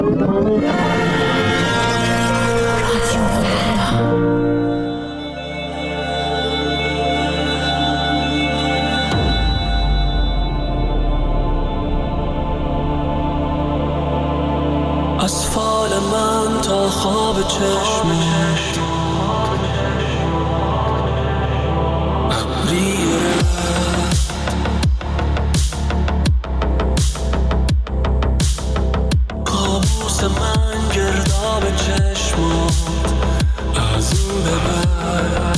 از فال من تا خواب چشمت ابریه کابوس من گرداب چشمات از این به بعد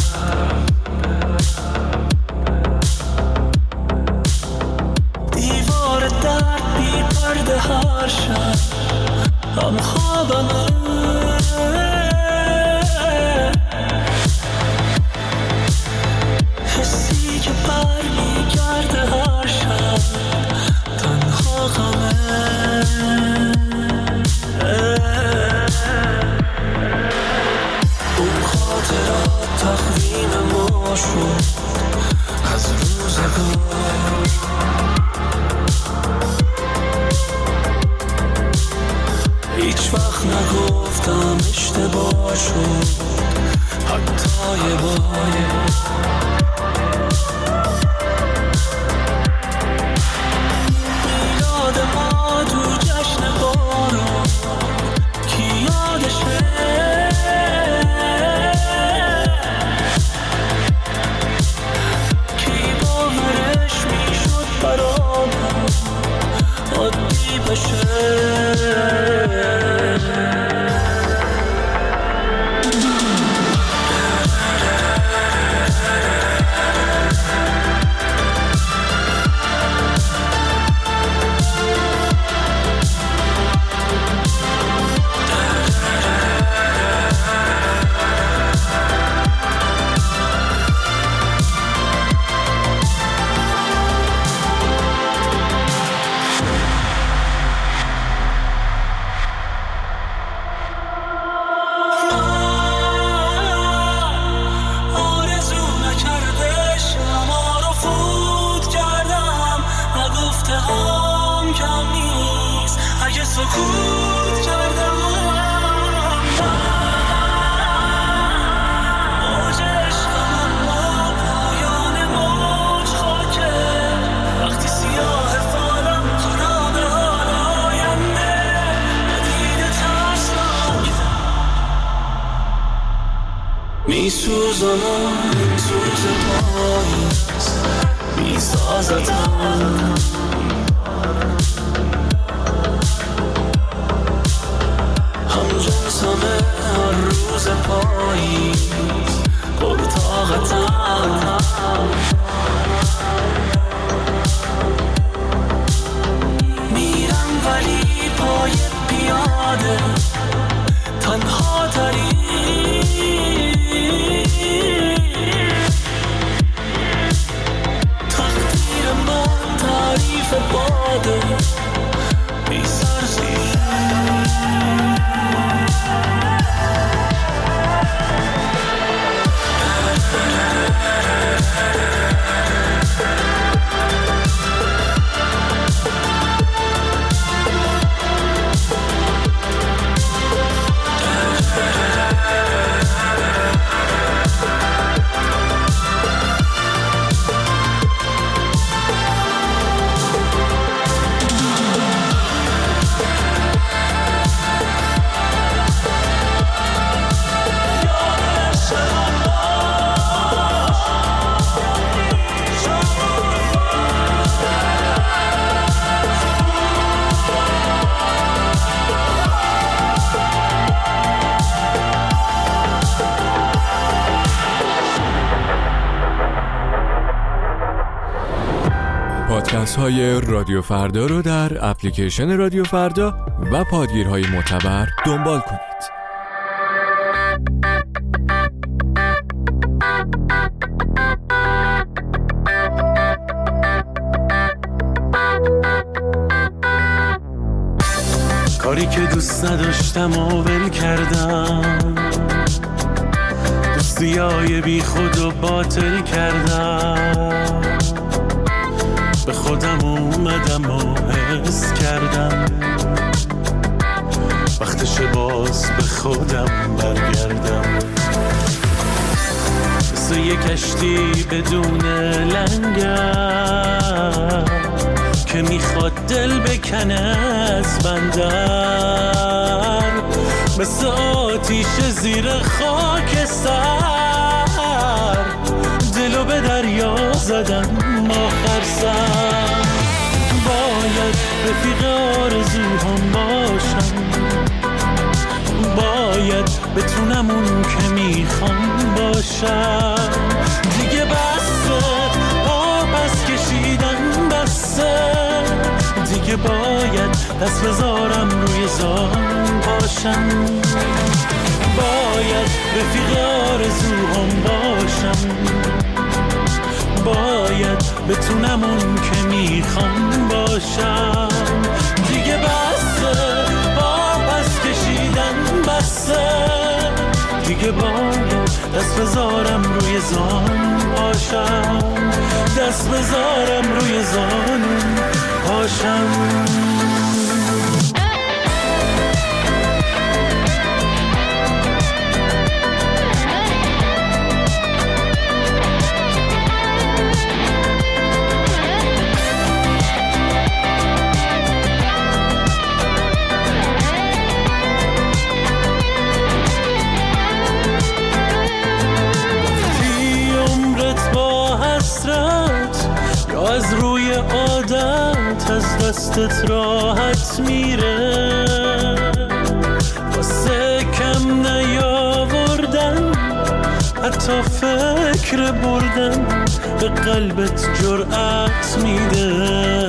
دیوار درد بی پرده هر شب هم خوابمه حسی که بر میگرده هر شب تنها غمه اون خاطرات تقویم ما شد از روزگار هیچ وقت نگفتم اشتباه شد حتی یه بار میلاد ما تو جشن بارون کی یادشه کی باورش میشد برامون عادی بشه سکوت کردم موج عشقم اما پایان موج خاکه وقتی سیاه فالم خراب حال آینده ندیده ترسناک میسوزم این سوز پاییز میسازتم همه هر روز پاییز پرطاقتم میرم ولی پای پیاده تنها تری تقدیر من تعریف باده بی سرزیر پادکست های رادیو فردا رو در اپلیکیشن رادیو فردا و پادگیرهای معتبر دنبال کنید. کاری که دوست نداشتم و ول کردم، دوستیای بی خود و باطل کردم، به خودم اومدم و حس کردم وقتش باز به خودم برگردم. مثل یه کشتی بدون لنگر که میخواد دل بکنه از بندر، مثل آتیش زیر خاکستر دلو به دریا زدم آخر سر. باید رفیق آرزوهام باشم، باید بتونم اون که میخوام باشم. دیگه بسه پس کشیدن بسه، دیگه باید دست بذارم روی زان باشم. باید رفیق آرزوهام باشم، باید بتونم اون که میخوام باشم. دیگه بسه پس کشیدن بسه، دیگه باید دست بذارم روی زان باشم، دست بذارم روی زان باشم. از روی عادت از دستت راحت میره، واسه کم نیاوردن حتی فکر بردن به قلبت جرأت میده.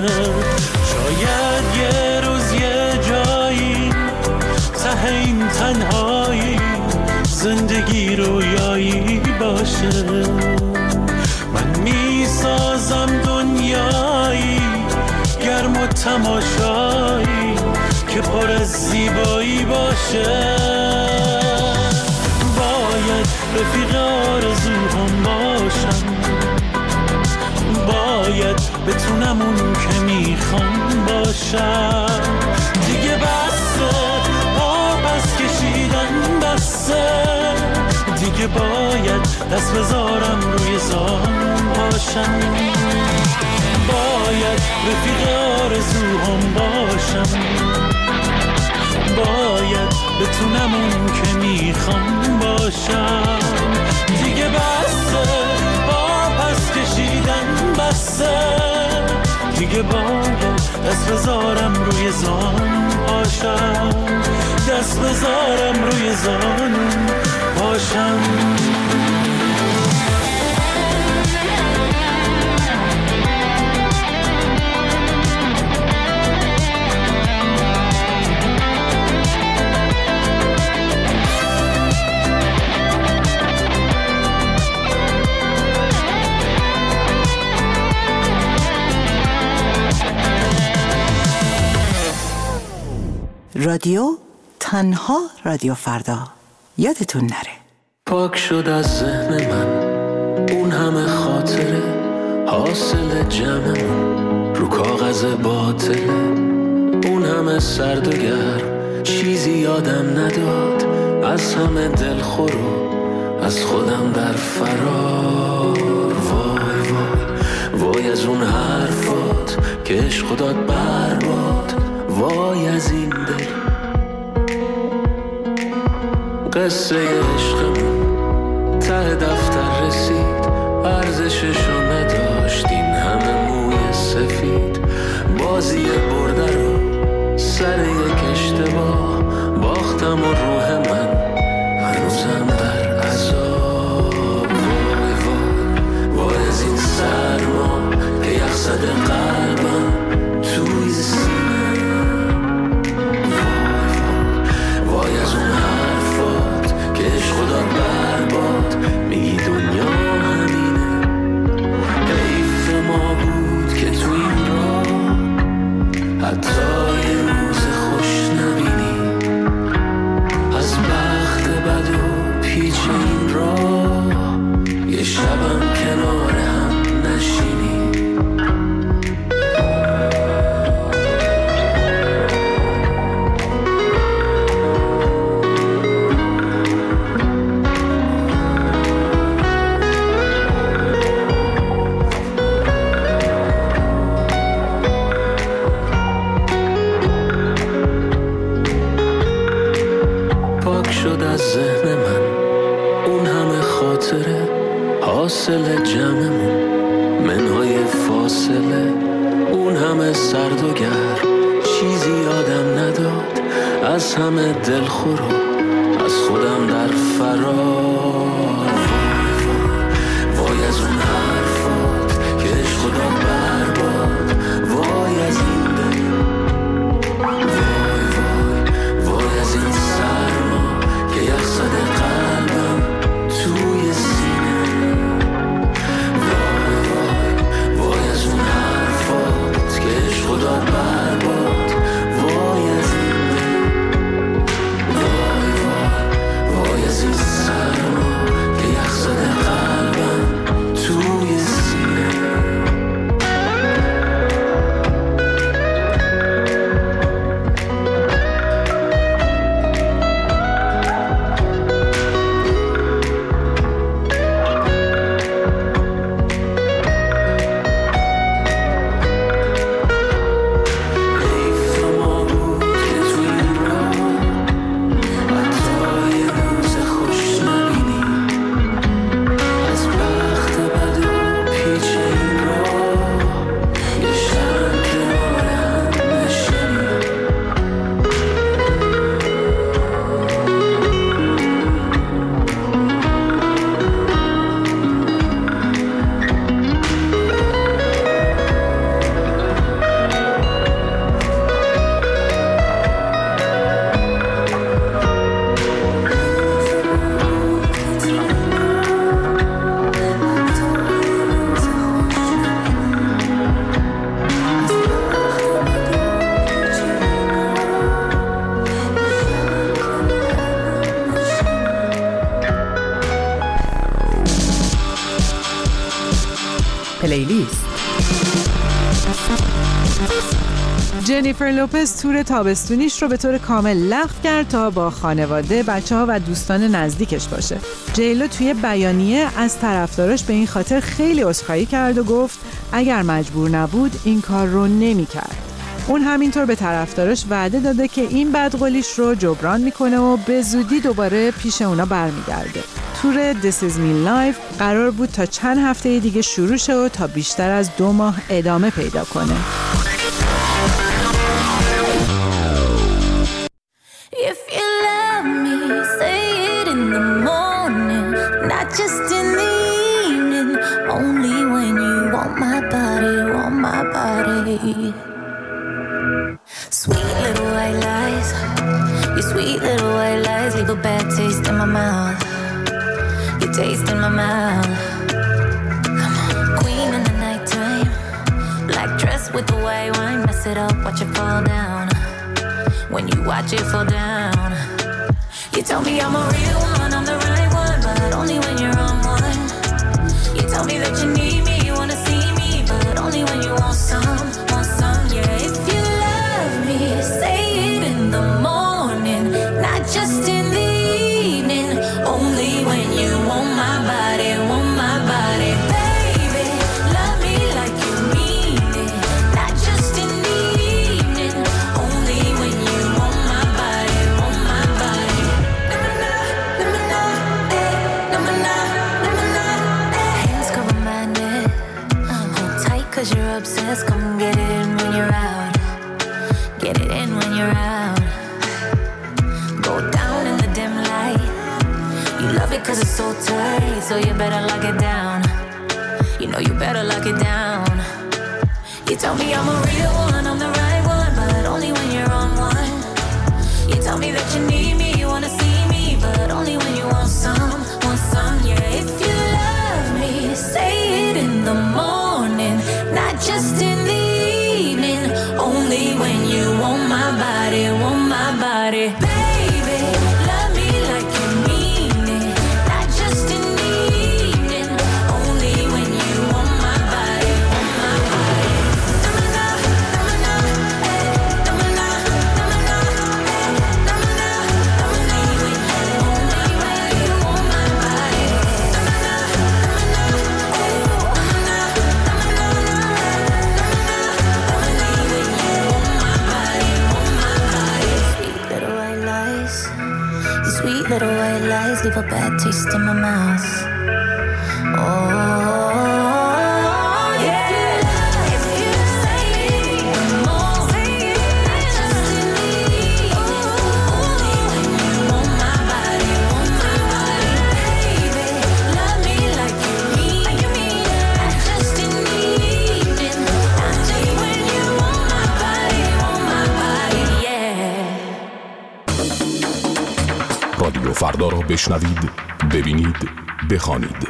شاید یه روز یه جایی ته این تنهایی زندگی رویایی باشه. من میسازم دنیایی گرم و تماشایی که پر از زیبایی باشه. باید رفیق آرزوهام باشم، باید بتونم اون که میخوام باشم. دیگه بسه پس کشیدن بسه، دیگه باید دست بذارم روی زان باشم. باید رفیق آرزوهام باشم، باید بتونم اون که میخوام باشم. دیگه بسه پس کشیدن بسه، دیگه باید دست بذارم روی زان باشم، دست بذارم روی زان باشم. رادیو تنها رادیو فردا، یادتون نره. پاک شد از ذهن من اون همه خاطره، حاصل جمعمون رو کاغذ باطله. اون همه سرد و گرم چیزی یادم نداد، از همه دلخور و از خودم در فرار. وای وای وای از اون حرفات که عشق داد برباد، وای از این دل قصه عشقمون ته دفتر رسید، ارزششو نداشت این همه موی سفید. بازی برده رو سر یک اشتباه باختم و روح من هنوزم در عذاب. وای وای وای از این سرما که یخ زده قلبم توی سینه. وای وای وای از اون حرفات که عشق داد برباد، میگی شد از ذهن من اون همه خاطره حاصل جمعمون، منهای فاصله اون همه سرد و گرم، چیزی یادم نداد از همه دلخور و از خودم در فرار. وای از اون حرفات که عشق خدا برباد، وای از این دل، وای از این سرما که یخ زده قلبم توی سینه. وای از اون حرفات که عشق خدا برباد، وای از این دل، وای از این سرما که یخ زده قلبم توی سینه. پلیلیست. جنیفر لوپز تور تابستونیش رو به طور کامل لغو کرد تا با خانواده، بچه‌ها و دوستان نزدیکش باشه. جیلو توی بیانیه از طرفداراش به این خاطر خیلی عذرخواهی کرد و گفت اگر مجبور نبود این کار رو نمی‌کرد. اون همینطور به طرفداراش وعده داده که این بدقولیش رو جبران میکنه و به زودی دوباره پیش اونا برمیگرده. تور This Is Me Live قرار بود تا چند هفته دیگه شروع شه و تا بیشتر از 2 ماه ادامه پیدا کنه. If you love me, say it in the morning, not just in the evening, only when you want my body, want my body. Sweet little white lies, your sweet little white lies leave a bad taste in my mouth, your taste in my mouth. Come on, queen in the nighttime, black dress with the white wine, mess it up, watch it fall down. When you watch it fall down, you tell me I'm a real one, I'm the right one, but only when you're on one. You tell me that you need me, you wanna see me, but only when you want some, yeah. If you love me, say it in the morning, not just in the evening, only when you want my body, want my body. Baby, love me like you mean it, not just in the evening, only when you want my body, want my body. Hands cover my neck, hold tight 'cause you're obsessed. Come get it in when you're out, get it in when you're out. Go down in the dim light, you love it 'cause it's so tight, so you better lock it down. You know you better lock it down. You tell me I'm a real one, I'm the right one, but only when you're on one. You tell me that you need me, you wanna see me, but only when you want some, yeah. If you love me, say it in the morning, not just in the evening, only when you want my body, want my body. Baby, love me like you mean it, not just in the evening, only when you want my body, want my body. sweet little white lies leave a bad taste in my mouth. رادیو فردا را بشنوید، ببینید، بخوانید.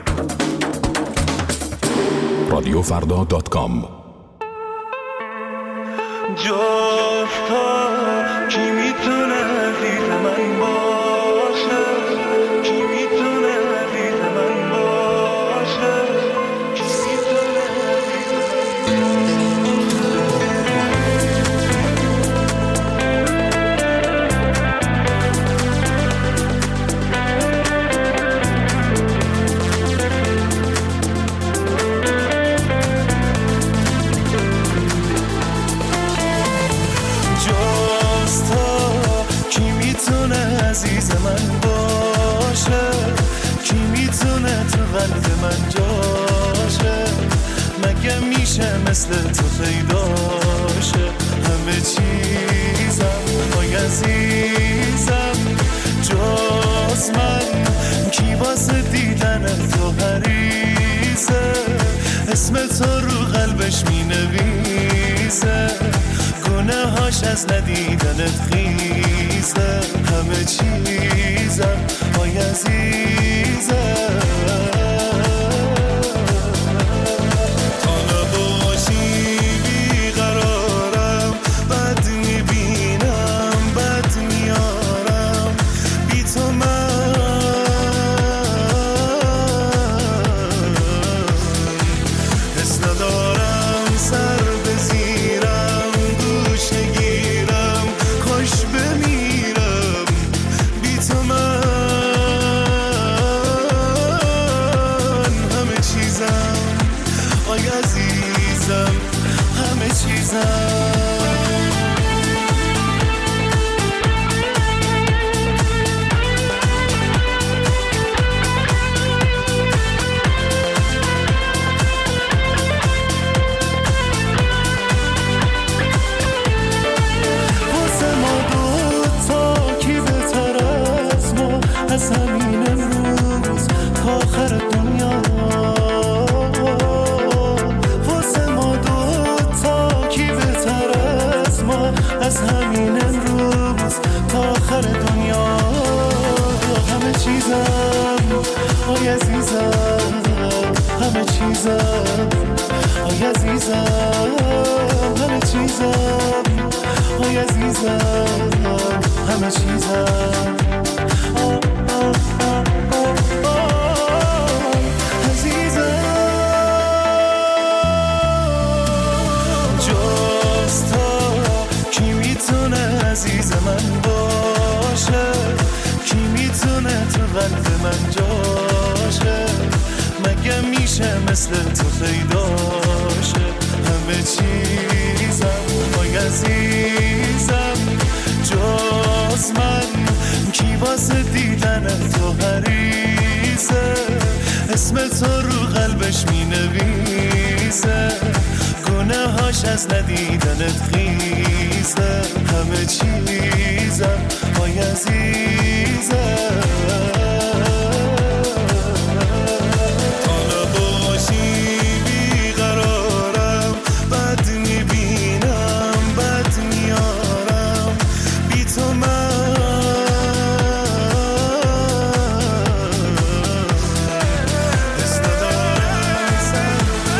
radiofrda.com. جاستا کی میتونه عزیز من باشه، کی میتونه عزیز من باشه، کی میتونه عزیز من باشه، کی میتونه تو قلب من جاشه، مگه میشه مثل تو پیداشه، همه چیزم وای عزیزم جز من، کی واسه دیدن تو حریصه، اسم تو رو قلبش مینویسه، گناهاش از ندیدنت خیزه، همه چیزم وای عزیزم، تا نباشی بیقرارم، بد میبینم بد میارم، بی تو من حس ندارم، سر بزیرم گوشه گیرم، خوش بمیرم بی تو من، همه چیزم آی عزیزم، همه چیزم. از همین امروز تا آخر دنیا، واسه ما دوتا کی بهتر از ما، از همین امروز تا آخر دنیا، همه چیزم آی عزیزم، همه چیزم آی عزیزم، همه چیزم آی عزیزم، همه چیزم عزیز من باشه، کی میتونه تو قلب من جاشه، مگه میشه مثل تو پیداشه، همه چیزم وای عزیزم جز من، کی واسه دیدن تو حریصه، اسم تو رو قلبش مینویسه، گناهاش از ندیدنت خیزه، همه چیزم وای عزیزم، تا نباشی بیقرارم، بد میبینم بد میارم، بی تو من حس ندارم، سر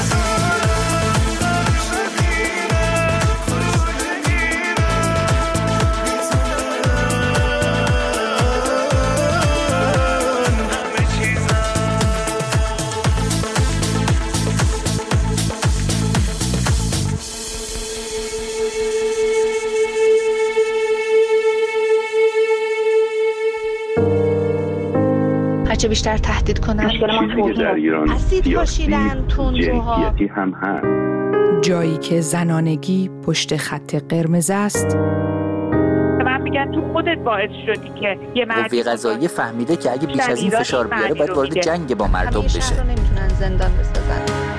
هرچه بیشتر تهدید کنن، چیزی که در ایران اسید پاشیدن، تندروها، جنسیتی هم هست. جایی که زنانگی پشت خط قرمز است، من میگن تو خودت باعث شدی که یه قوه قضاییه فهمیده که اگه بیش از این فشار بیاره باید وارد جنگ با مردم بشه. شهر رو نمیتونن زندان بسازن.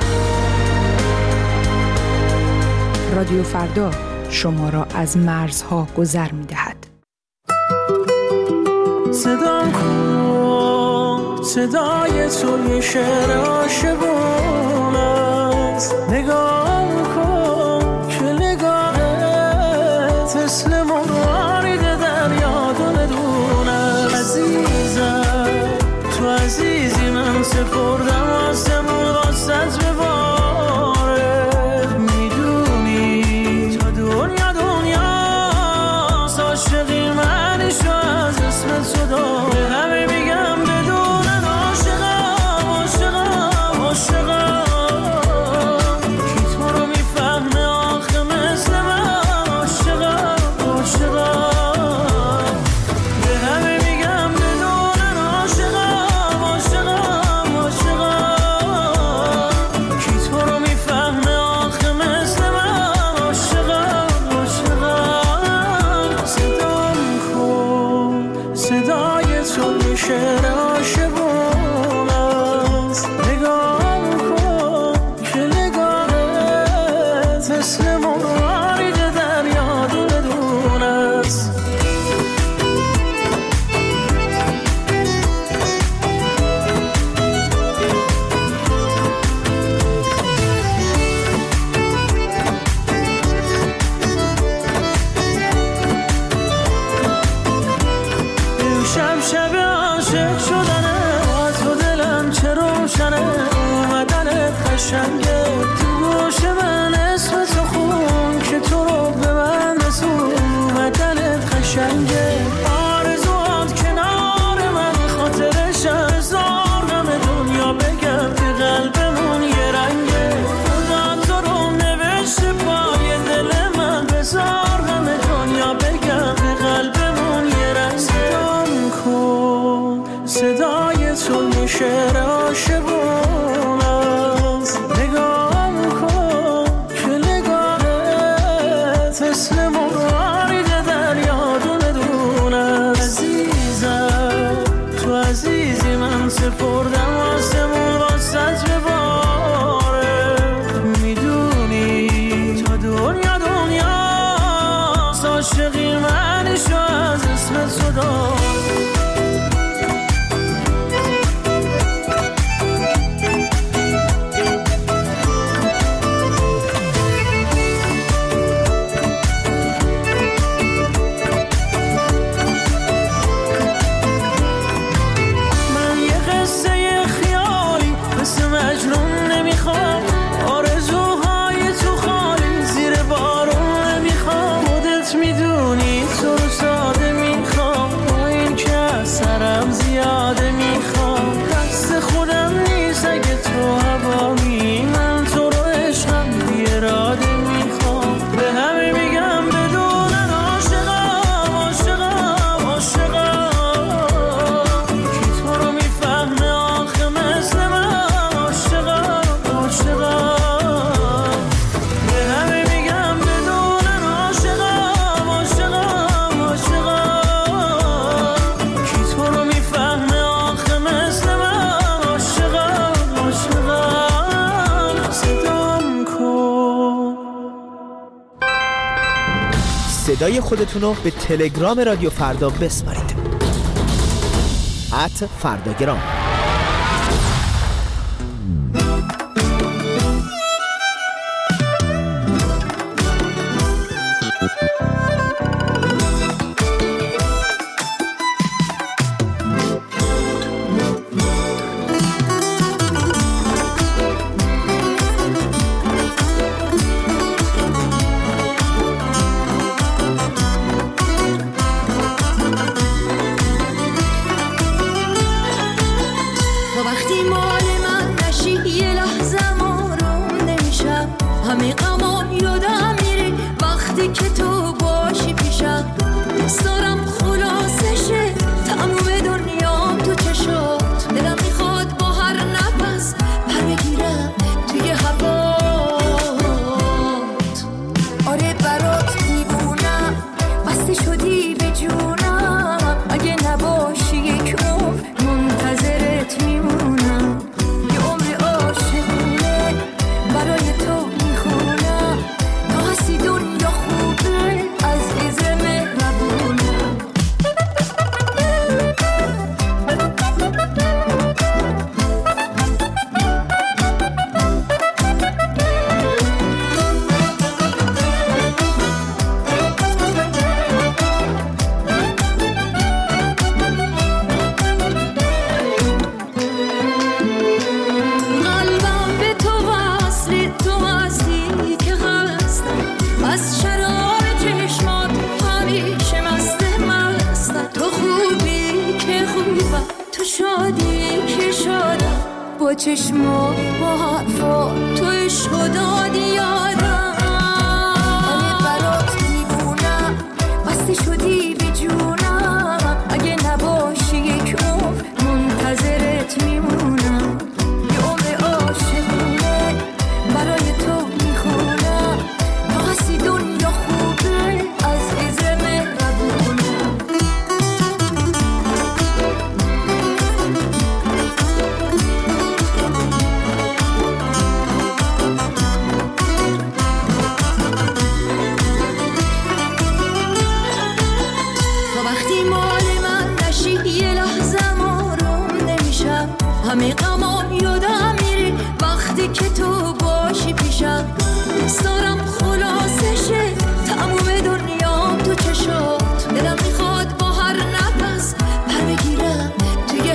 رادیو فردا شما را از مرزها گذر می‌دهد. صدام کن صدای تو یه شعر عاشقون است. نگاه کن که نگاهت مثل مرارید دریا دونه عزیزم تو عزیزی من سپردم آسمون واسط بباره. میدونی تا دنیا عاشقی منشو از اسم تو داره. همه میگم بدونن عاشقم عاشقم عاشقم کی تو رو میفهمه آخه مثل من عاشقم عاشقم. به همه میگم بدونن عاشقم عاشقم عاشقم کی تو رو میفهمه آخه مثل من عاشقم عاشقم. صدام کن صدای تو یه شعر عاشقون است. نگاه کن که نگاهت مثل مرارید دریا دونه است. امشب شب عاشق شدنه تو دلم چه روشنه. اومدنت قشنگه تو گوش من اسم تو خون که تو رو به من رسون. اومدنت قشنگه آرزوات کنار من خاطرش هزار غم دنیا بگم که قلبمون یه رنگه. خدا تو رو نوشته پای دل من بذار غم دنیا بگم که قلبمون یه رنگه. صدام کن صدای تو یه شعر عاشقون است. نگاه کن که نگاهت مثل مرارید دریا دونه عزیزم تو عزیزی من سپردم آسمون واسط بباره. میدونی تا دنیا عاشقی منشو از اسم تو داره. من یه قصه خیالی مثل مجنون نمیخوام. آرزوهای تو خالی زیر بارون نمیخوام. خودت میدونی تو رو ساده میخوام با این که اثرم زیاده میخوام. دست خودم نیست اگه تو هوایی من تو رو عشقم بی اراده میخوام. به همه میگم بدونن عاشقم عاشقم عاشقم کی تو رو میفهمه آخه مثل من عاشقم عاشقم. به همه میگم بدونن عاشقم عاشقم عاشقم کی تو رو میفهمه آخه مثل من عاشقم عاشقم. صدام کن. صدای خودتون رو به تلگرام رادیو فردا بسپارید. @فرداگرام. که خوبم تو شادی که شادم با چشما با حرفا تو عشق دادی یادم آره برات میبونم بسته شدی به جونم اگه نباشی یک عمر منتظرت میمونم یه عمر عاشقونه برای تو میخونم تا هستی دنیا خوبه عزیز مهربونه همه غمام یادم میره وقتی که تو باشی پیشم دوست دارم خلاصشه تموم دنیام تو چشات دلم میخواد با هر نفس پر بگیرم توی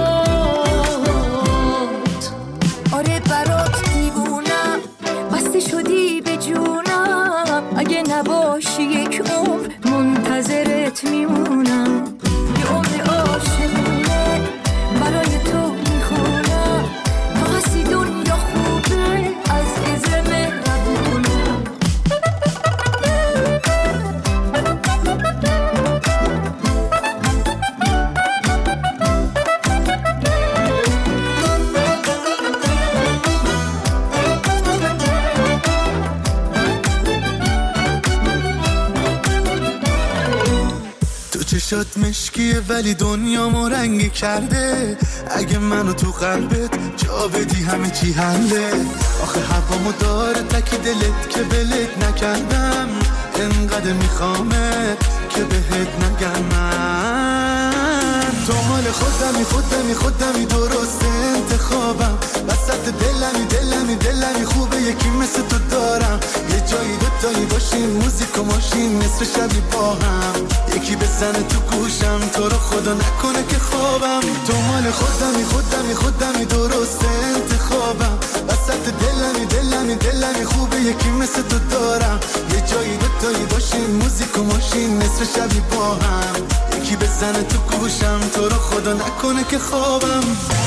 هوات آره برات دیوونم بسته شدی به جونم اگه نباشی یک عمر منتظرت میمونم یه عمر عاشقونه برای تو میخونم تا هستی دنیا خوبه عزیز مهربونه چشات مشکیه ولی دنیامو رنگی کرده اگه منو تو قلبت جا بدی همه چی حله آخه هوامو داره تکی دلت که ولت نکردم انقدر میخوامت که بهت نگم من تو مال خودمی درست انتخابم وسط دلمی خوبه یکی مثل تو دارم یه جایی دوتایی باشیم موزیک و ماشین نصف شبی با هم یکی بزنه تو گوشم تو رو خدا نکنه که خوابم تو مال خودمی درست انتخابم وسط دلمی خوبه یکی مثل تو دارم یه جایی دوتایی باشیم موزیک و ماشین نصف شبی با هم یکی بزنه تو گوشم تو رو خدا نکنه که خوابم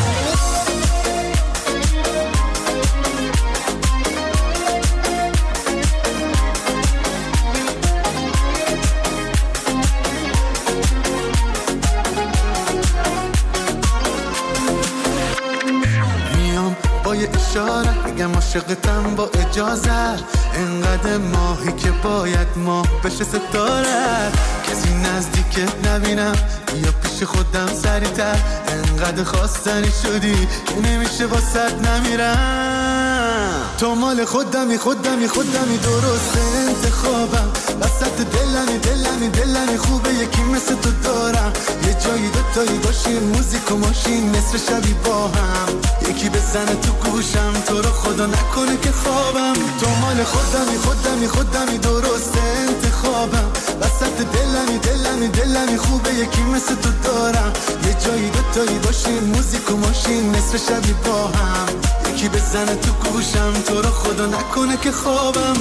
اشاره اگم عاشقتم با اجازه انقدر ماهی که باید ماه بشه ستاره کسی نزدیکت نبینم یا پیش خودم سریعتر انقدر خواستنی شدی که نمیشه واسط نمیرم تو مال خودمی درست انتخابم وسط دلمی خوبه یکی مثل تو دارم یه جایی دوتایی باشیم موزیک و ماشین نصف شبی با هم یکی بزنه تو گوشم تو رو خدا نکنه که خوابم تو مال خودمی درست انتخابم وسط دلمی خوبه یکی مثل تو دارم یه جایی دوتایی باشیم موزیک و ماشین نصف شبی با هم یکی بزنه تو گوشم تو رو خدا نکنه که خوابم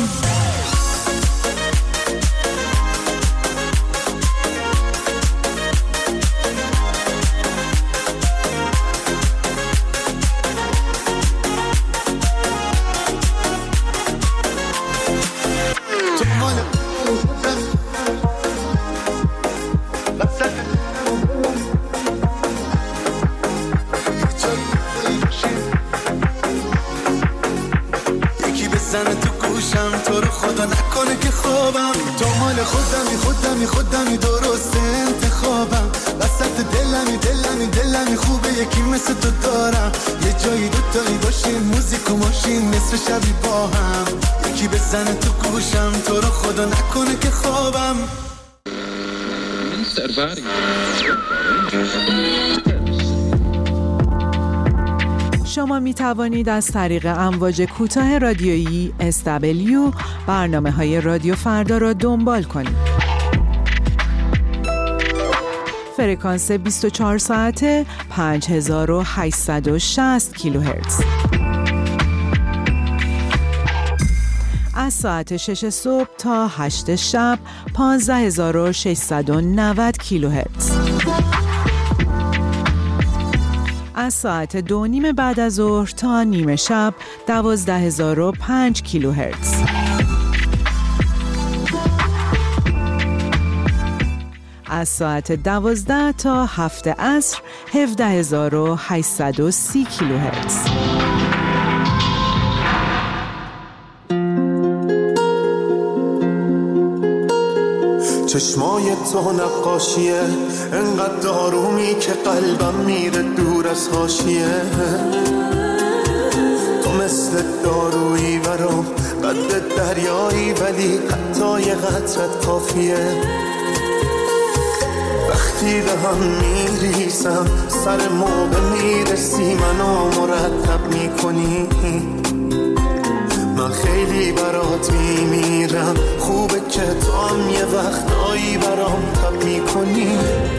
خودمی درست انتخابم وسط دلمی خوبه یکی مثل تو دارم یه جایی دوتایی باشیم موزیک و ماشین نصف شبی با هم یکی بزنه تو گوشم تو رو خدا نکنه که خوابم شما می توانید از طریق امواج کوتاه رادیویی SW برنامه‌های رادیو فردا را دنبال کنید. فرکانس 24 ساعته 5860 کیلوهرتز. از ساعت 6 صبح تا 8 شب 15690 کیلوهرتز. از ساعت 2:30 بعد از ظهر تا نیمه شب 12005 کیلوهرتز. از ساعت 12 تا 7 عصر 17830 کیلوهرتز. چشمای تو نقاشیه انقدر آرومی که قلبم میره دور از حاشیه. تو مثل دارویی برام قد دریایی ولی حتی یه قطرت کافیه. وقتی به هم میریزم سر موقع میرسی منو مرتب میکنی. من خیلی برات میمیرم خوبه که تو هم یه وقتایی برام تب میکنی.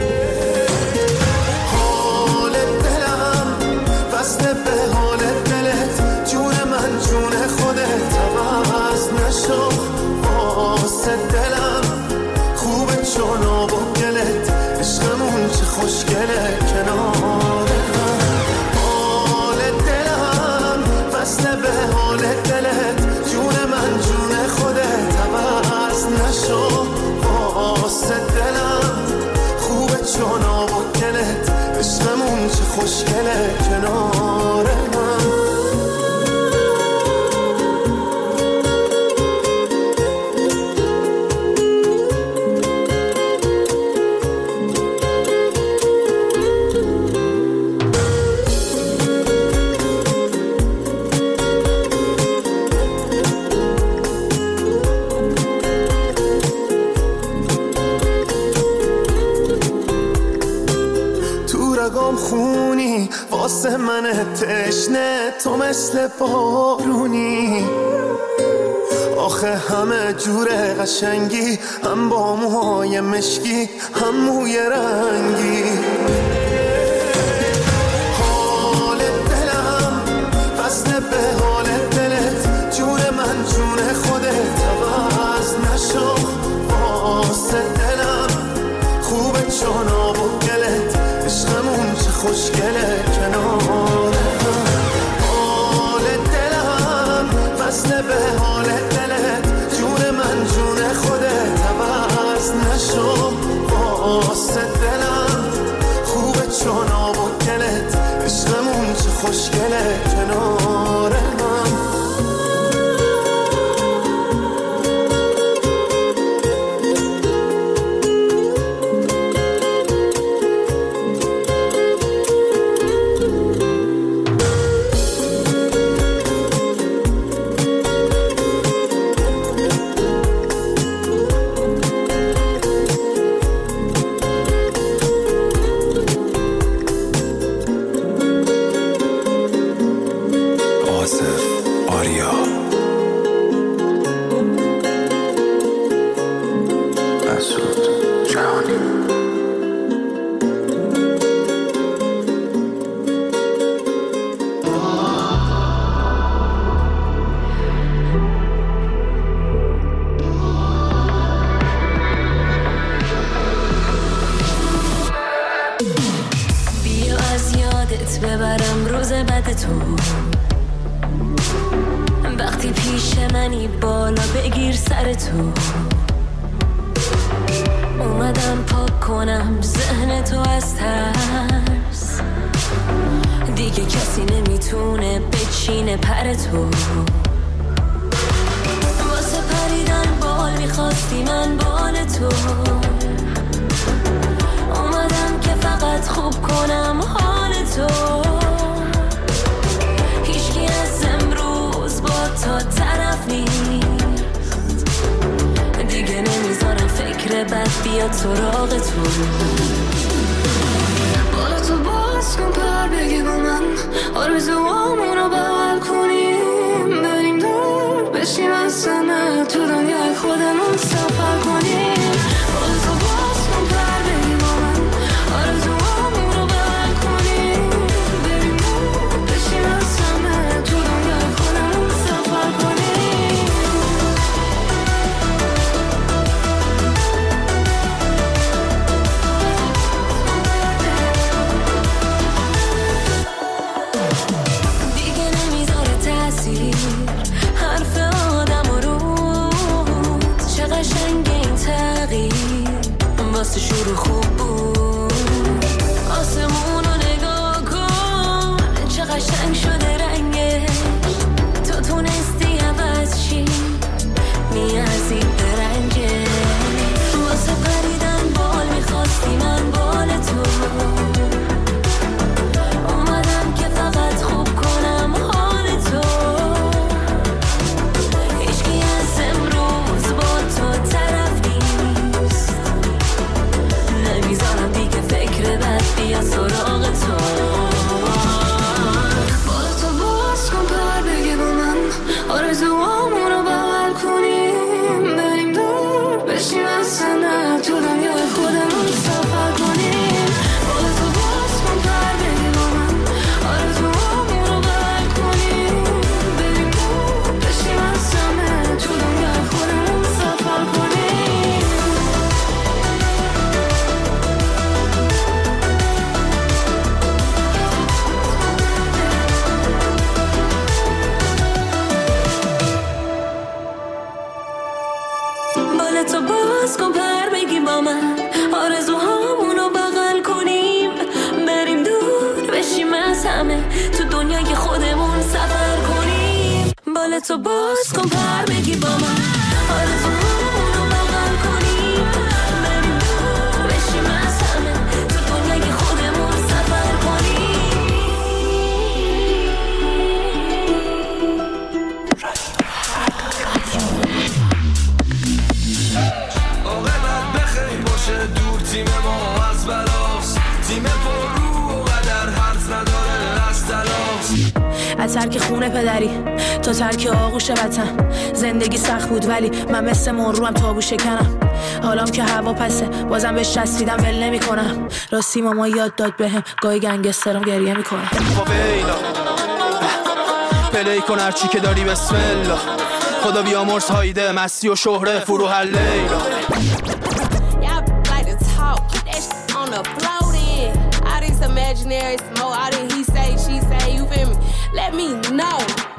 حال دلم وصله به حال دلت جون من جون خودت عوض نشو واسه دلم خوبه چون آب و گلت عشقمون چه خوشگله کنار هم. حال دلم وصله به حال دلت جون من جون خودت عوض نشو واسه دلم خوبه چون آب و گلت عشقمون چه خوشگله کنار هم. خونی واسه من تشنه تو مثل بارونی. آخه همه جور قشنگی هم با موهای مشکی هم موی رنگی. حال دلم وصله به حال دلت جون من جون خودت عوض نشو واسه دلم خوبه چون آب و گلت عشقمون چه خوشگله کنار هم. حال دلم وصله به حال دلت جون من جون خودت عوض نشو واسه دلم خوبه چون آب و گلت عشقمون چه خوشگله کنار هم. ببرم روز بعد تو وقتی پیش منی بالا بگیر سر تو. اومدم پاک کنم ذهن تو از ترس دیگه کسی نمیتونه بچینه پر تو. واسه پریدن بال میخواستی من بال تو. اومدم که فقط خوب کنم حال تو. هیچکی از امروز با تا طرف نیست دیگه نمیذارم فکر بد بیاد سراغ تو. بالا تو باز کن پر بگی با من آرزوامون رو بغل کنیم بریم دور بشیم از سمه تو دنیای خودمون سفر کنیم. بالا تو باز کن پر بگی با من آرزوامون رو بغل کنیم بریم دور بشیم از سمه تو دنیای خودمون سفر کنیم. بیا سراغ تو. بالا تو باز کن پر بگی با من آرزوامونو بغل کنیم، بریم دور بشیم از سنت تو دنیای خودمون سفر کنیم. بالا تو باز کن پر بگی با من آرزوامونو بغل کنیم، بریم دور بشیم از سنت تو دنیای خودمون سفر کنیم. تو باز کن پر بگی با من آرزوهامونو بغل کنیم، بریم دور بشیم از همه تو دنیای خودمون سفر کنیم. بالا تو باز کن پر بگی با من آرزوهامونو بغل کنیم، بریم دور بشیم از همه تو دنیای خودمون سفر کنیم. دور تیم ما از بلاست، تیم پر رو و قدر حرف نداره از تلاست. از ترک خونه پدری تا ترک آغوش وطن، زندگی سخت بود ولی من مثل مروم تابو شکنم. حالام که هوا پسه بازم بهش چسبیدم ول نمی کنم. راستی ماما یاد داد بهم گاهی گنگسترم گریه میکنم. ویلا پلی کن هرچی که داری بسم الله، خدا بیامرز هایده مستی و شهره فروح لیلا. Imaginary smoke, all that he say, she say, you feel me? Let me know.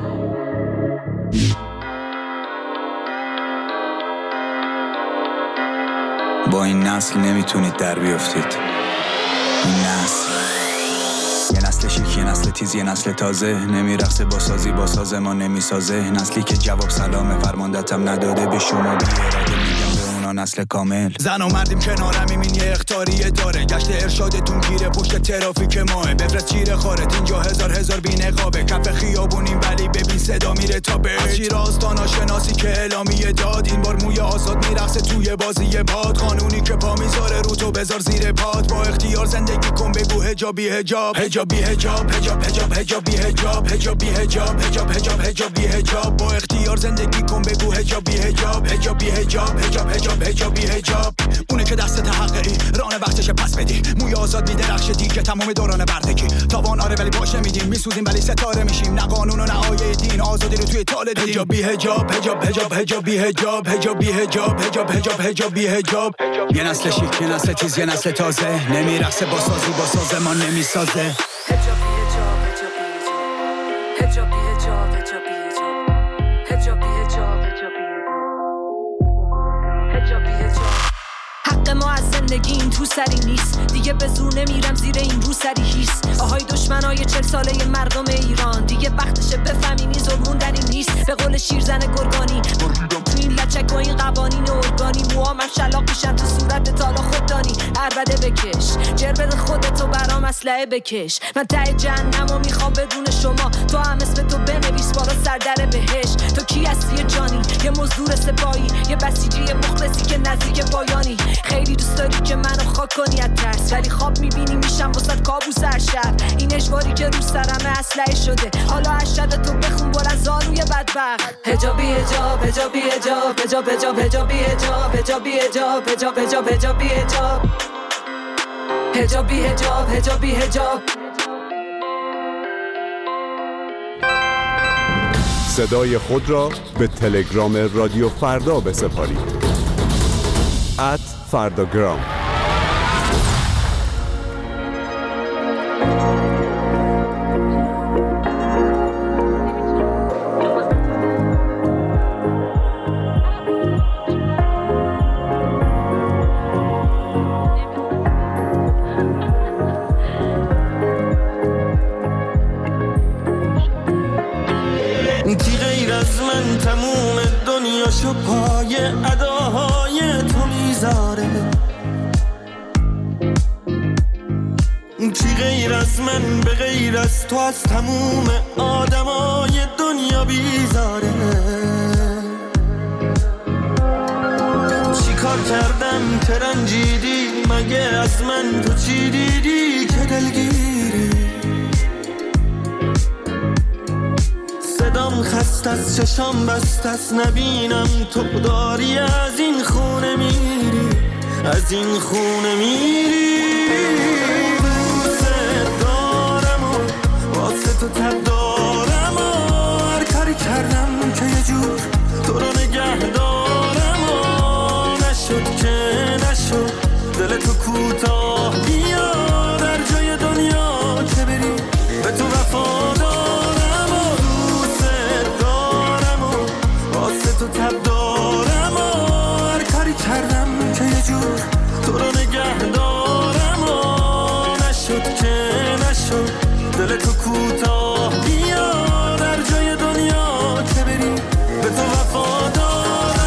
با این نسل نمیتونید در بیافتید. این نسل یه نسل شیک، یه نسل تیز، یه نسل تازه، نمیرقصه با سازی، با ساز ما نمیسازه. نسلی که جواب سلام فرماندتم نداده به شما، بی اراده میگم به اونا نسل کامل. زن و مردیم کنارم، این یه اختاریه داره. گشت ارشادتون گیره پشت ترافیک ماه، بفرست چیره خارت اینجا هزار بی نقابه. کف خیابونیم ولی ببین صدا میره تا به شیراز تا ناشناسی که اعلامیه داد. این بار موی آزاد میرقصه توی بازی باد، قانونی که پا میذاره رو تو بذار زیر پات. با اختیار زندگی کن بگو حجابی حجاب، حجابی حجاب، حجاب حجاب حجابی حجاب، حجابی حجاب، حجاب حجاب حجابی حجاب. با اختیار زندگی کن بگو حجابی حجاب، حجابی حجاب، حجاب حجاب حجابی حجاب. اونه که دست حقی ران وقتش پس بدی، موی آزاد میدرخشه دیگه تمام دوران بردگی. تاوان آره ولی باش نمیدیم، میسوزیم ولی ستاره میشیم. نه قانون و نه آیه دین، آزادی رو توی تاله دیدیم. حجابی حجاب، حجاب حجاب حجابی حجاب، حجابی حجاب، حجاب حجاب حجابی حجاب. یه نسل شیک، یه نسل تیز، یه نسل تازه، نمیرقصه با سازی، با ساز ما نمیسازه. حجابی حجاب، حجابی حجاب، حجابی حجاب، حجابی حجاب، حجابی حجاب. حق ما از زندگی این تو سری نیست، دیگه به زور نمیرم زیر این رو سری هیس. آهای دشمنای 40 ساله مردم ایران، دیگه وقتشه بفهمینی ظلمون در این نیست. به قول شیرزن گرگانی تو این لچک و این قوانین ارگانی، موهام شلاق میشن تو صورت تالا خوددانی. عربده بکش جر بده خودتو برام اسلحه بکش. من ته جهنمو میخوام بدون شما، تو هم اسم تو بنویس بالا سردر بهش. تو کی هستی جانی؟ یه مزدور سپاهی، یه بسیجی مخلصی که نزدیک پایانی. خیلی دوست داری که منو خاک کنی از ترس، ولی خواب میبینی میشم واسط کابوس هر شب. این اجباری که رو سرمه اسلحه شده، حالا اشهد تو بخون بلند زانوی بدبخت. حجابی حجاب، حجابی حجاب، حجاب حجاب حجابی حجاب، حجابی حجاب، حجاب حجاب حجابی حجاب، حجابی حجاب، حجابی حجاب. صدای خود را به تلگرام رادیو فردا بسپارید. @فرداگرام. کی غیر از من تموم دنیاشو پای اداهای تو میذاره؟ کی غیر از من به غیر از تو از تموم آدمای دنیا بیزاره؟ چی کار کردم که رنجیدی مگه از من تو چی دیدی که دلگیری؟ صدام خست از چشام بست از نبینم تو داری از این خونه میری، از این خونه میری. دوست دارم و واسه تو تب دارم و هر کاری کردم که یه جور تو رو نگه دارم و نشد که نشد دل تو کوتاه بیا در جای دنیا که بری به تو وفا دارم و دوست دارم و واسه تو تب دارم و هر کاری کردم که یه جور تو رو نگه دارم و نشد که نشد دل تو کوتاه بیا در جای دنیا که بری به تو وفا دارم.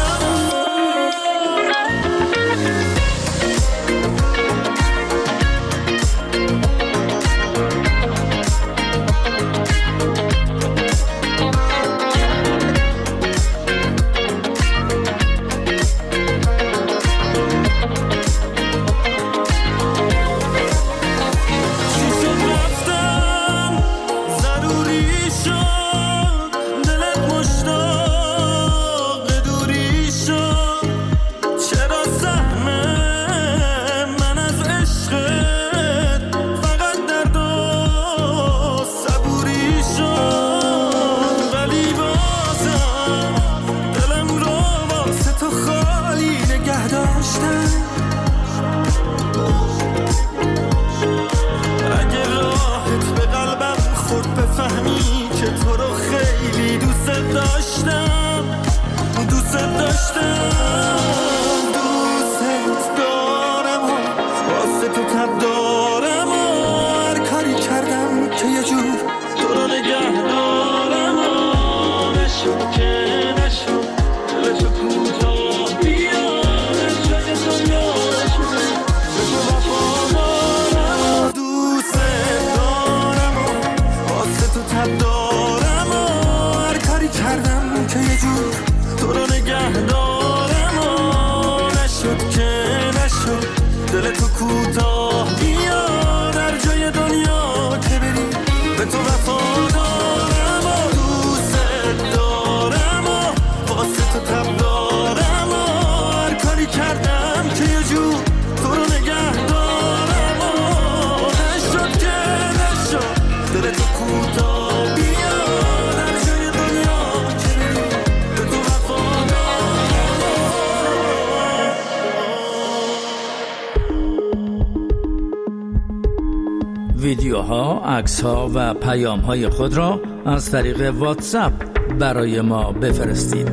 ویدیوها، عکس‌ها و پیام‌های خود را از طریق واتساپ برای ما بفرستید.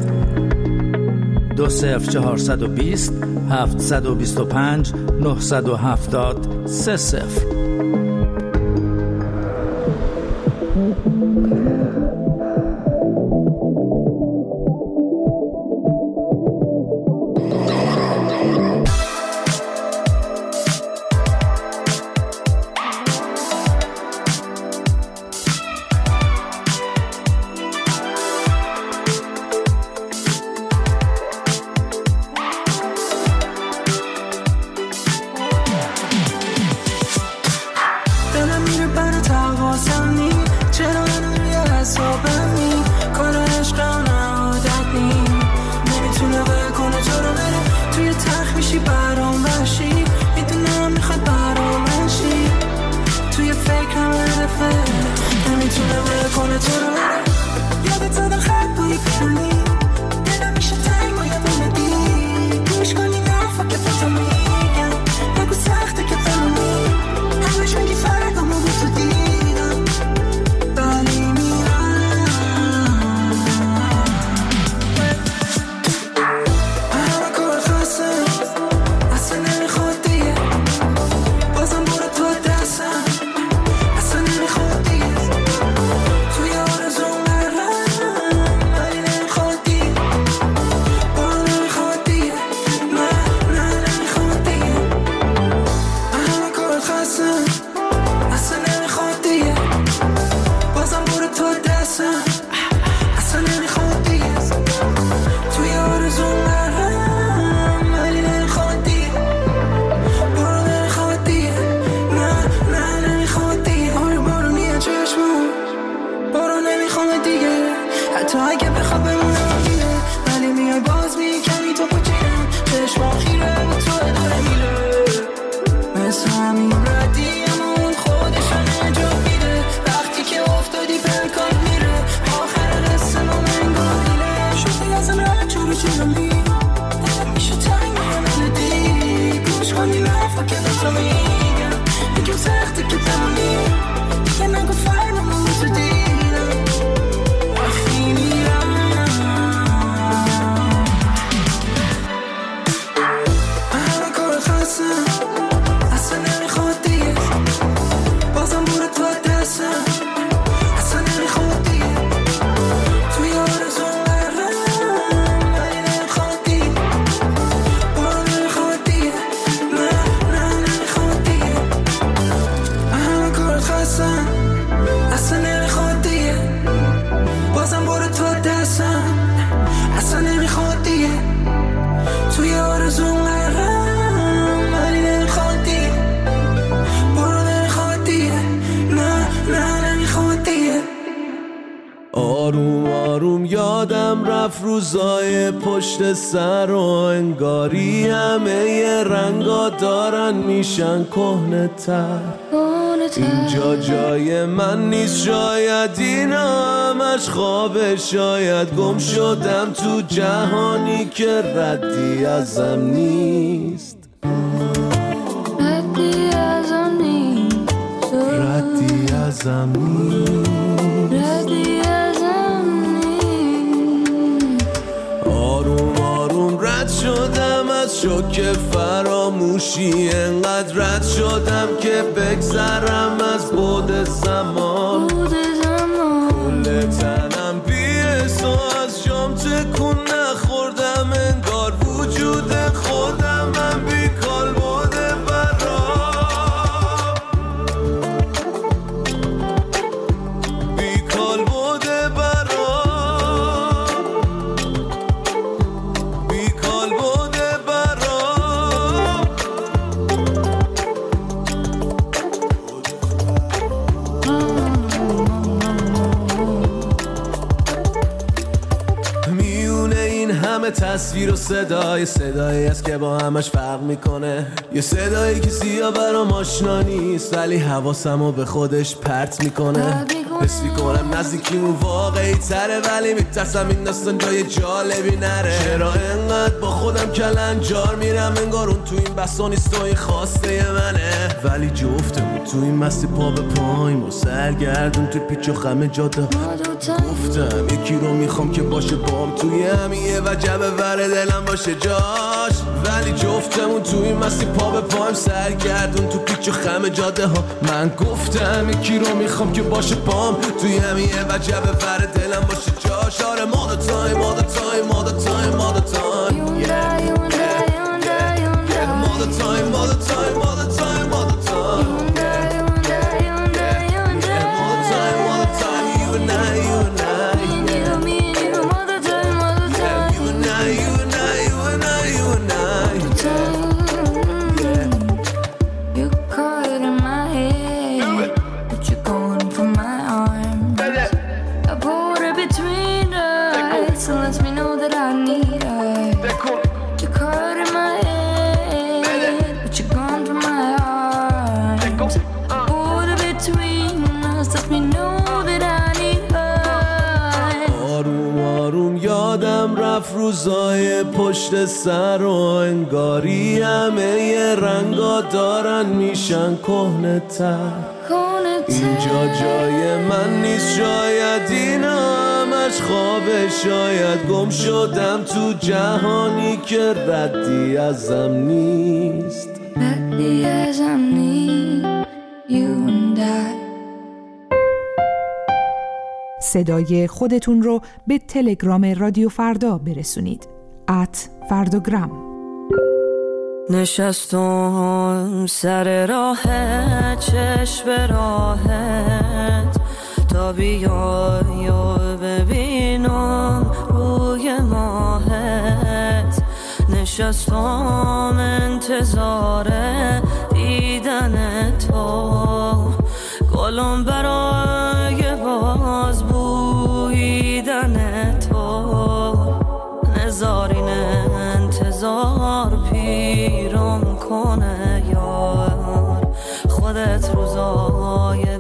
20420 725 970 30. آروم آروم یادم رفت روزای پشت سر و انگاری همه رنگا دارن میشن کهنه تر. اینجا جای من نیست، شاید اینا همش خوابه، شاید گم شدم تو جهانی که ردی ازم نیست. ردی ازم نیست. ردی ازم نیست. ردی ازم نیست. آروم آروم رد شدم از شوک فراموشی، انقدر رد شدم که بگذرم از بعد زمان. کل تنم بی‌حس و از شام تکون نخوردم، انگار وجود خودم من بیکال بوده برام، بیکال بوده برام، بیکال بوده برام. میونه این همه تصویر و صدایی است که با همش فرق میکنه، یه صدایی که سیاه برام آشنا نیست ولی حواسمو به خودش پرت میکنه. حس میکنم نزدیکیمون واقعی تره ولی میترسم این داستان جای جالبی نره. چرا انقدر با خودم کلنجار میرم، انگار اون تو این بسا نیست و این خواسته منه، ولی جفتمون تو این مستی پا به پاییم و سرگردون تو پیچ و خم جاده. گفتم یکی رو میخوام که باشه بام توی همیه و جبه ور دلم باشه جاش، ولی جفتمون تو این مستی پا به پاییم سرگردون تو پیچ و خم جاده ها. من گفتم یکی رو میخوام که باشه بام توی همیه و جبه ور دلم باشه جاش. آره all the time, all the time, all the time, all the time. Yeah, yeah, yeah. All the time, all the time, all the time, all the time. روزای پشت سر و انگاری همه رنگا دارن میشن کهنه تر. اینجا جای من نیست، شاید اینا همش خوابه، شاید گم شدم تو جهانی که ردی ازم نیست. ردی ازم نیست. You and I. صدای خودتون رو به تلگرام رادیو فردا برسونید. @فرداگرام. نشستم سر راه چشم راهت تا بیای و ببینم روی ماهت. نشستم انتظار دیدن تو، گلم برای باز بویدن تو. نزارین انتظار پیرم کنه یار، خودت روزای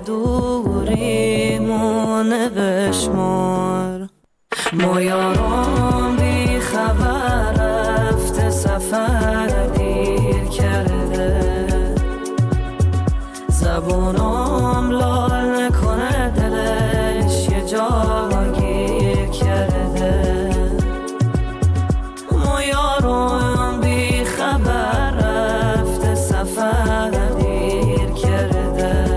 دوریمونه بشمار. ما یارم بی خبر رفته سفر دیر کرده، زبونم لال نکنه دلش یه جا گیر کرده. ما یارم بی خبر رفته سفر دیر کرده،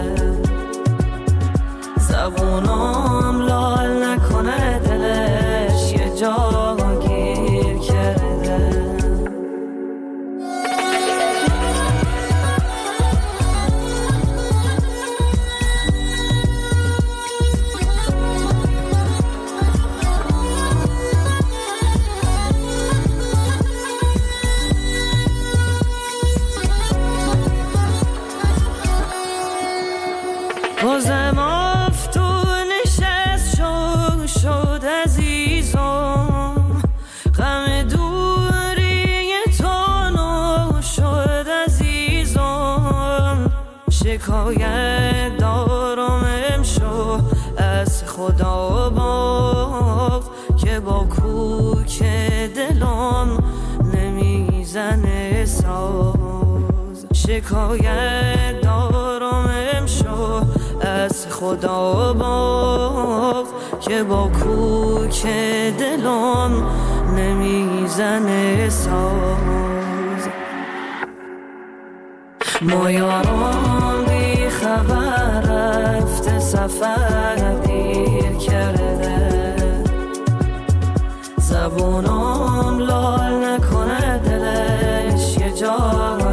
زبونم لال نکنه دلش یه جا گیر کرده. بازم افتون نشست دارم امشو از خدا باغ که با کوک دلم نمیزنه ساز. شکایت دارم امشو از خدا باغ که با کوک دلم نمیزنه ساز. ما یاران بی خبر رفته سفر دیر کرده، زبونم لال نکنه دلش یه جا